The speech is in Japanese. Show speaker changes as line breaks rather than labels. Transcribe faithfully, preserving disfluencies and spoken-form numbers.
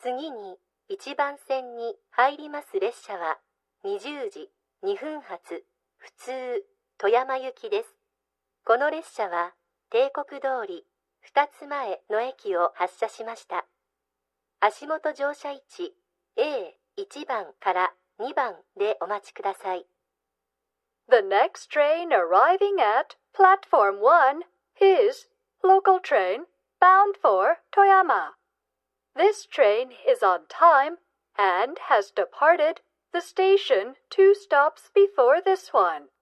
次にいちばん線に入ります列車はにじゅうじにふん発普通富山行きです。この列車は帝国通りふたつまえの駅を発車しました。足元乗車位置 エーいち 番からにばんでお待ちください。
The next train arriving at platform one is local train bound for Toyama. This train is on time and has departed the station two stops before this one.